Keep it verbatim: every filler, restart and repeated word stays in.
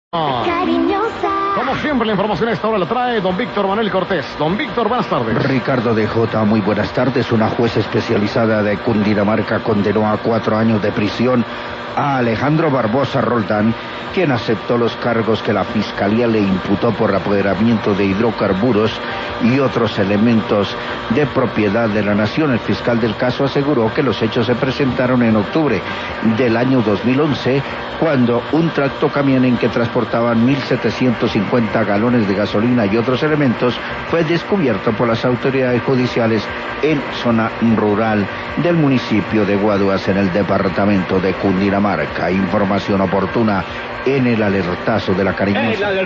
Cariñosa. Como siempre, la información a esta hora la trae don Víctor Manuel Cortés. Don Víctor, buenas tardes. Ricardo de Jota, muy buenas tardes. Una juez especializada de Cundinamarca condenó a cuatro años de prisión a Alejandro Barbosa Roldán, quien aceptó los cargos que la Fiscalía le imputó por apoderamiento de hidrocarburos y otros elementos de propiedad de la nación. El fiscal del caso aseguró que los hechos se presentaron en octubre del año dos mil once, cuando un tractocamión en que transportaban mil setecientos cincuenta galones de gasolina y otros elementos fue descubierto por las autoridades judiciales en zona rural del municipio de Guaduas, en el departamento de Cundinamarca. Información oportuna en el alertazo de la Cariñosa.